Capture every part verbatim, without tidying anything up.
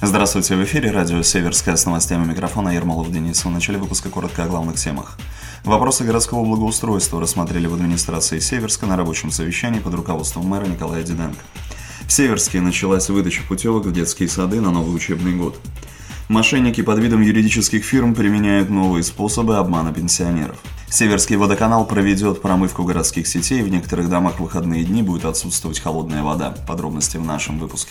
Здравствуйте, в эфире радио «Северская» с новостями микрофона Ермолов Денис. В начале выпуска коротко о главных темах. Вопросы городского благоустройства рассмотрели в администрации Северска на рабочем совещании под руководством мэра Николая Диденко. В Северске началась выдача путевок в детские сады на новый учебный год. Мошенники под видом юридических фирм применяют новые способы обмана пенсионеров. Северский водоканал проведет промывку городских сетей, в некоторых домах в выходные дни будет отсутствовать холодная вода. Подробности в нашем выпуске.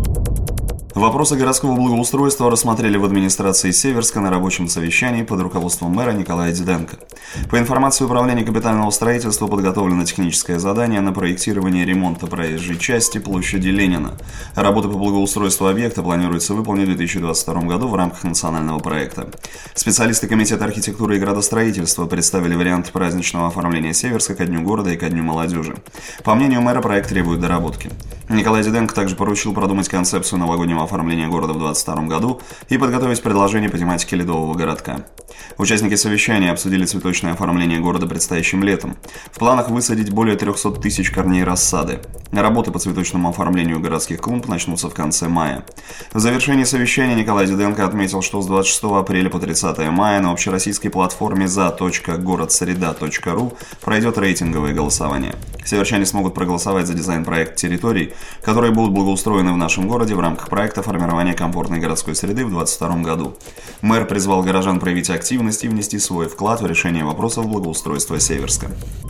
Вопросы городского благоустройства рассмотрели в администрации Северска на рабочем совещании под руководством мэра Николая Диденко. По информации Управления капитального строительства подготовлено техническое задание на проектирование ремонта проезжей части площади Ленина. Работы по благоустройству объекта планируется выполнить в две тысячи двадцать втором году в рамках национального проекта. Специалисты Комитета архитектуры и градостроительства представили варианты праздничного оформления Северска ко Дню города и ко Дню молодежи. По мнению мэра, проект требует доработки. Николай Диденко также поручил продумать концепцию новогоднего оформления города в две тысячи двадцать втором году и подготовить предложение по тематике ледового городка. Участники совещания обсудили цветочное оформление города предстоящим летом. В планах высадить более трехсот тысяч корней рассады. Работы по цветочному оформлению городских клумб начнутся в конце мая. В завершении совещания Николай Диденко отметил, что с двадцать шестого апреля по тридцатое мая на общероссийской платформе за точка город среда точка ру пройдет рейтинговое голосование. Северчане смогут проголосовать за дизайн-проект территорий, которые будут благоустроены в нашем городе в рамках проекта формирования комфортной городской среды в две тысячи двадцать втором году. Мэр призвал горожан проявить активность и внести свой вклад в решение вопросов благоустройства Северска.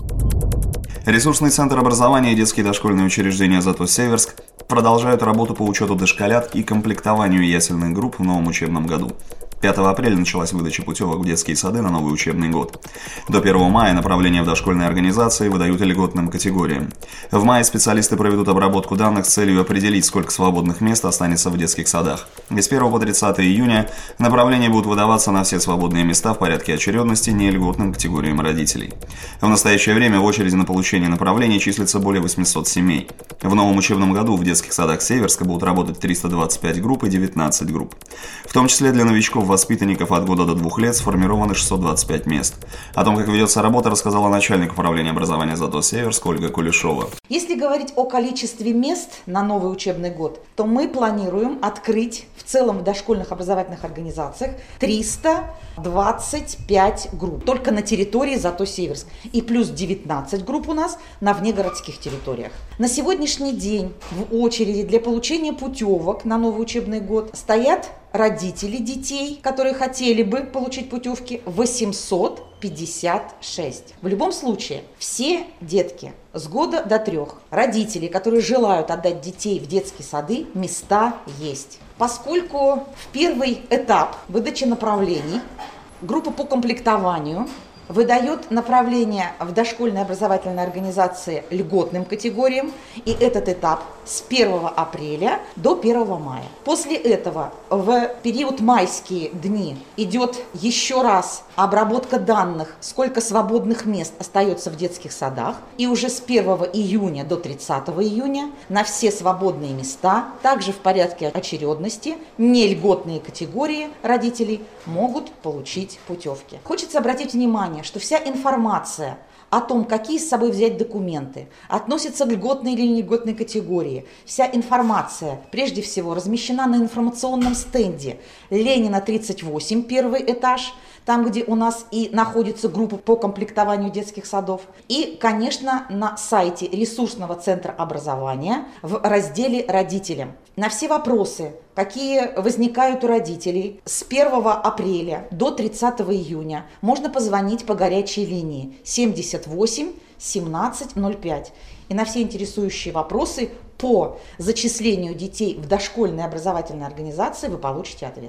Ресурсный центр образования и детские дошкольные учреждения «Зато Северск» продолжают работу по учету дошколят и комплектованию ясельных групп в новом учебном году. пятого апреля началась выдача путевок в детские сады на новый учебный год. До первого мая направления в дошкольные организации выдают льготным категориям. В мае специалисты проведут обработку данных с целью определить, сколько свободных мест останется в детских садах. И с первого по тридцатое июня направления будут выдаваться на все свободные места в порядке очередности нельготным категориям родителей. В настоящее время в очереди на получение направлений числится более восьмисот семей. В новом учебном году в детских садах Северска будут работать триста двадцать пять групп и девятнадцать групп. В том числе для новичков воспитанников от года до двух лет сформированы шестьсот двадцать пять мест. О том, как ведется работа, рассказала начальник управления образования «Зато Северск» Ольга Кулешова. Если говорить о количестве мест на новый учебный год, то мы планируем открыть в целом в дошкольных образовательных организациях триста двадцать пять групп. Только на территории «Зато Северск». И плюс девятнадцать групп у нас на внегородских территориях. На сегодняшний день в очереди для получения путевок на новый учебный год стоят родители детей, которые хотели бы получить путевки, восемьсот пятьдесят шесть. В любом случае, все детки с года до трех, родители, которые желают отдать детей в детские сады, места есть. Поскольку в первый этап выдачи направлений группа по комплектованию выдает направление в дошкольной образовательной организации льготным категориям, и этот этап с первого апреля до первого мая. После этого в период майские дни идет еще раз обработка данных, сколько свободных мест остается в детских садах, и уже с первого июня до тридцатого июня на все свободные места, также в порядке очередности, нельготные категории родителей могут получить путевки. Хочется обратить внимание, что вся информация о том, какие с собой взять документы, относятся к льготной или нельготной категории. Вся информация, прежде всего, размещена на информационном стенде Ленина тридцать восемь, первый этаж, там, где у нас и находится группа по комплектованию детских садов. И, конечно, на сайте ресурсного центра образования в разделе «Родителям». На все вопросы, какие возникают у родителей, с первого апреля до тридцатого июня можно позвонить по горячей линии семьдесят восемь семнадцать ноль пять. И на все интересующие вопросы по зачислению детей в дошкольные образовательные организации вы получите ответ.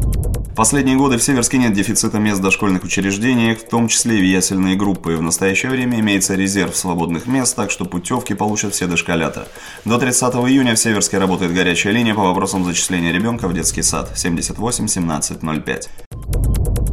В последние годы в Северске нет дефицита мест в дошкольных учреждениях, в том числе и в ясельные группы. В настоящее время имеется резерв свободных мест, так что путевки получат все дошколята. До тридцатого июня в Северске работает горячая линия по вопросам зачисления ребенка в детский сад семьдесят восемь семнадцать ноль пять.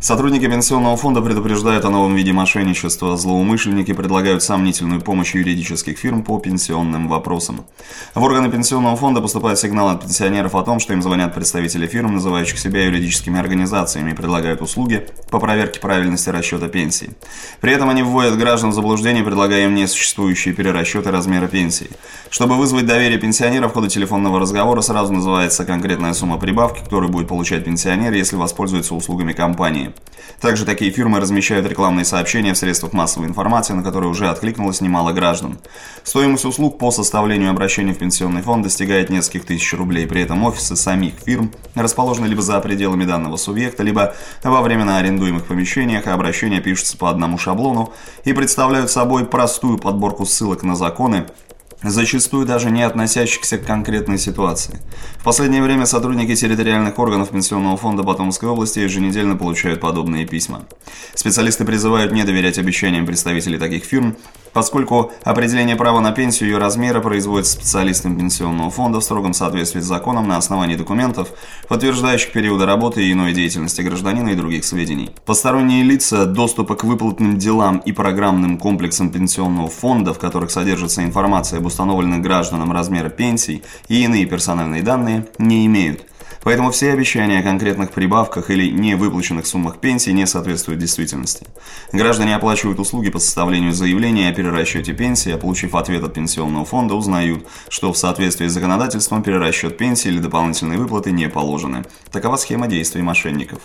Сотрудники Пенсионного фонда предупреждают о новом виде мошенничества. Злоумышленники предлагают сомнительную помощь юридических фирм по пенсионным вопросам. В органы Пенсионного фонда поступает сигнал от пенсионеров о том, что им звонят представители фирм, называющих себя юридическими организациями, и предлагают услуги по проверке правильности расчета пенсии. При этом они вводят граждан в заблуждение, предлагая им несуществующие перерасчеты размера пенсии. Чтобы вызвать доверие пенсионера, в ходе телефонного разговора сразу называется конкретная сумма прибавки, которую будет получать пенсионер, если воспользуется услугами компании. Также такие фирмы размещают рекламные сообщения в средствах массовой информации, на которые уже откликнулось немало граждан. Стоимость услуг по составлению обращения в пенсионный фонд достигает нескольких тысяч рублей. При этом офисы самих фирм расположены либо за пределами данного субъекта, либо во временно арендуемых помещениях, а обращения пишутся по одному шаблону и представляют собой простую подборку ссылок на законы, зачастую даже не относящихся к конкретной ситуации. В последнее время сотрудники территориальных органов Пенсионного фонда по Томской области еженедельно получают подобные письма. Специалисты призывают не доверять обещаниям представителей таких фирм, поскольку определение права на пенсию и ее размера производится специалистами Пенсионного фонда в строгом соответствии с законом на основании документов, подтверждающих периоды работы и иной деятельности гражданина и других сведений. Посторонние лица доступа к выплатным делам и программным комплексам Пенсионного фонда, в которых содержится информация об установленных гражданам размера пенсий и иные персональные данные, не имеют. Поэтому все обещания о конкретных прибавках или невыплаченных суммах пенсий не соответствуют действительности. Граждане оплачивают услуги по составлению заявления о перерасчете пенсии, а получив ответ от Пенсионного фонда, узнают, что в соответствии с законодательством перерасчет пенсии или дополнительные выплаты не положены. Такова схема действий мошенников.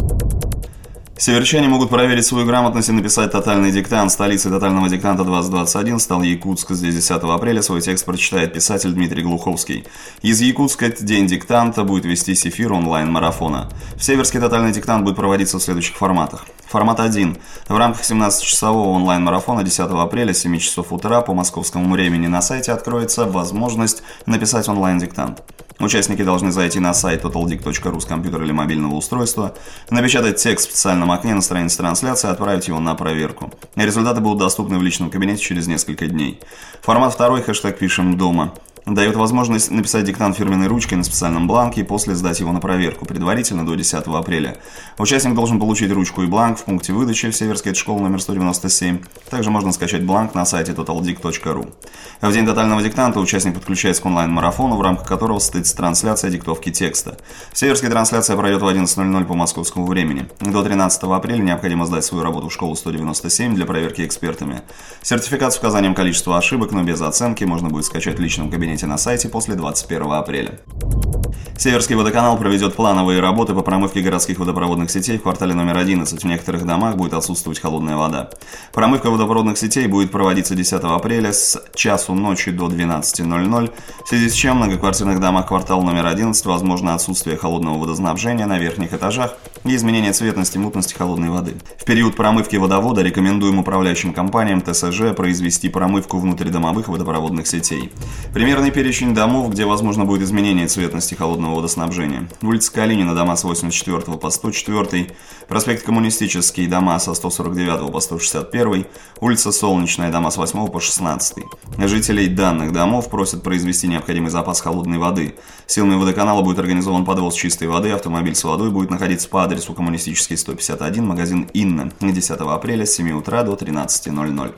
Северчане могут проверить свою грамотность и написать тотальный диктант. Столицей тотального диктанта двадцать двадцать один стал Якутск. Здесь десятого апреля свой текст прочитает писатель Дмитрий Глуховский. Из Якутска день диктанта будет вестись эфир онлайн-марафона. В Северске тотальный диктант будет проводиться в следующих форматах. Формат один. В рамках семнадцатичасового онлайн-марафона десятого апреля с семи часов утра по московскому времени на сайте откроется возможность написать онлайн-диктант. Участники должны зайти на сайт тоталдик точка ру с компьютера или мобильного устройства, напечатать текст в специальном окне на странице трансляции и отправить его на проверку. Результаты будут доступны в личном кабинете через несколько дней. Формат второй, хэштег «Пишем дома», дает возможность написать диктант фирменной ручкой на специальном бланке и после сдать его на проверку, предварительно до десятого апреля. Участник должен получить ручку и бланк в пункте выдачи в Северской школе номер сто девяносто семь. Также можно скачать бланк на сайте тоталдик точка ру. В день тотального диктанта участник подключается к онлайн-марафону, в рамках которого состоится трансляция диктовки текста. Северская трансляция пройдет в одиннадцать ноль ноль по московскому времени. До тринадцатого апреля необходимо сдать свою работу в школу сто девяносто семь для проверки экспертами. Сертификат с указанием количества ошибок, но без оценки, можно будет скачать в личном кабинете на сайте после двадцать первого апреля. Северский водоканал проведет плановые работы по промывке городских водопроводных сетей в квартале номер одиннадцать. В некоторых домах будет отсутствовать холодная вода. Промывка водопроводных сетей будет проводиться десятого апреля с часу ночи до двенадцати ноль ноль, в связи с чем в многоквартирных домах квартала номер одиннадцать возможно отсутствие холодного водоснабжения на верхних этажах и изменение цветности и мутности холодной воды. В период промывки водовода рекомендуем управляющим компаниям тэ эс жэ произвести промывку внутридомовых водопроводных сетей. Примерный перечень домов, где возможно будет изменение цветности холодного водоснабжения. Улица Калинина, дома с восемьдесят четвёртого по сто четвёртый, проспект Коммунистический, дома со сто сорок девятого по сто шестьдесят первый, улица Солнечная, дома с восьмого по шестнадцатый. Жителей данных домов просят произвести необходимый запас холодной воды. Силами водоканала будет организован подвоз чистой воды, автомобиль с водой будет находиться по адресу Коммунистический сто пятьдесят один, магазин «Инна», десятого апреля с семи утра до тринадцати ноль ноль.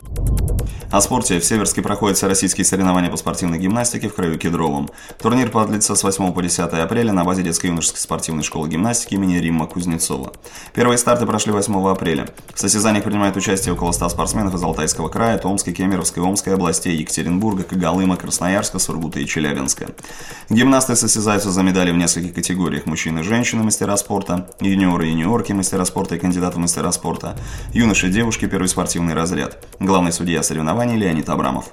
О спорте. В Северске проходят всероссийские соревнования по спортивной гимнастике в краю Кедровом. Турнир продлится с восьмого по десятое апреля на базе детско-юношеской спортивной школы гимнастики имени Римма Кузнецова. Первые старты прошли восьмого апреля. В состязаниях принимают участие около ста спортсменов из Алтайского края, Томской, Кемеровской, Омской областей, Екатеринбурга, Когалыма, Красноярска, Сургута и Челябинска. Гимнасты состязаются за медали в нескольких категориях: мужчины и женщины, мастера спорта, юниоры и юниорки, мастера спорта и кандидаты в мастера спорта, юноши и девушки, первый спортивный разряд. Главный судья соревнований Леонид Абрамов.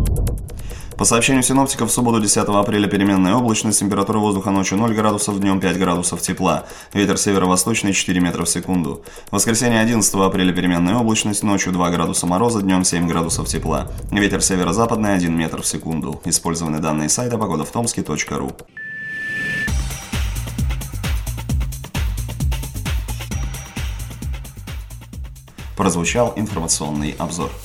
По сообщению синоптиков, в субботу десятого апреля переменная облачность, температура воздуха ночью ноль градусов, днем пять градусов тепла, ветер северо-восточный четыре метра в секунду. В воскресенье одиннадцатого апреля переменная облачность, ночью два градуса мороза, днем семь градусов тепла, ветер северо-западный один метр в секунду. Использованы данные сайта погода в томске точка ру. Прозвучал информационный обзор.